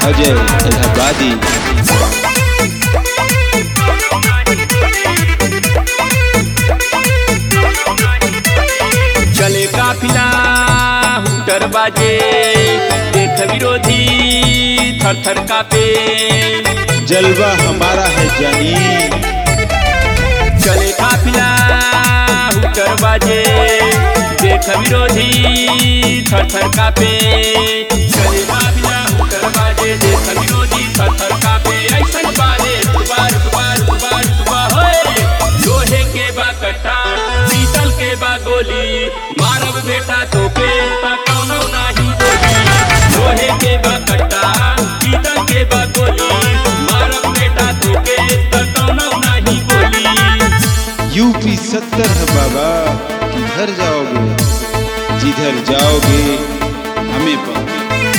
अजय इलाहाबादी। चले काफिला हुटर बाजे, देख विरोधी थर थर कापे। जलवा हमारा है जानी। चले काफिला हुटर बाजे, देख विरोधी थर थर कापे। चले काफिला हुटर बाजे, देख विरोधी थर थर कापे। ऐसन बारे तुबार तुबार तुबार तुबा होए, लोहे के बा कट्टा पीतल के बा गोली, मारब बेटा तोके ता कौनो नाही बोली। लोहे के बा कट्टा पीतल के बा गोली, मारब बेटा तोके ता कौनो नाही बोली। यूपी 70 है बाबा, किधर जाओगे? जिधर जाओगे हमें पाओगे।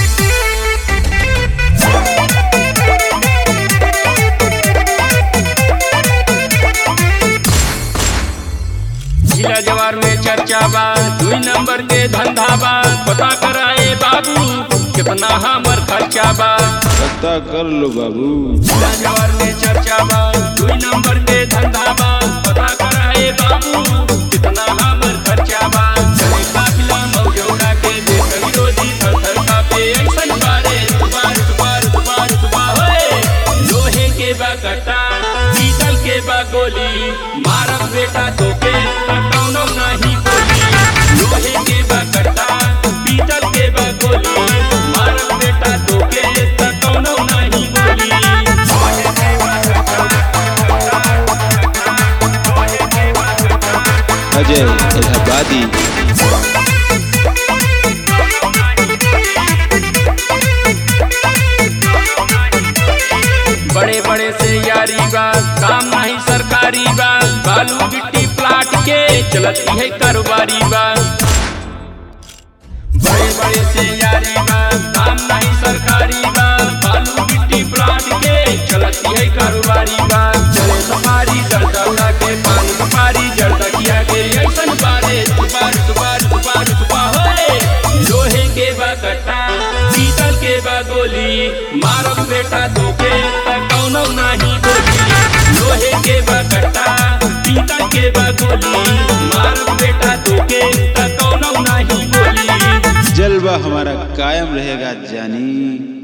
जिला जवार में चर्चा बा, 2 नंबर के धंधा बा। पता कराए बाबू कितना हमर खर्चा बा। पता कर लो बाबू। जिला जवार में चर्चा बा, 2 नंबर के धंधा बा। पता कराए बाबू कितना हमर खर्चा बा। चले काफिला मौजौड़ा के, देख विरोधी थर थर कापे। ऐसन बारे तुबार तुबार तुबार तुबा होए, लोहे के बा कट्टा पीतल के बा गोली, मारब बेटा तोके ता कौनो नाही बोली। लोहे के बा कट्टा पीतल के बा गोली, मारब बेटा तोके ता कौनो नाही बोली। लोहे के बा कट्टा, लोहे के बा कट्टा। अजय इलाहाबादी। बड़े बड़े से यारी बा, काम नहीं सरकारी बा। बालू गिट्टी प्लाट के चलती है कारोबारी बा। बड़े बड़े से यारी बा, काम नहीं सरकारी बा। बालू गिट्टी प्लाट के चलती है कारोबारी बा। चले सफारी जड़ता के, पानी सफारी जड़ता किया के। ऐसन बारे तुबार तुबार तुबार तुबा होए, लोहे के बा कट्टा पीतल के बा गोली, मारब बेटा तोके ता कौनो नाही बोली। लोहे के बा कट्टा पीतल के बा गोली, मारब बेटा तोके ता कौनो नाही बोली। जलवा हमारा कायम रहेगा जानी।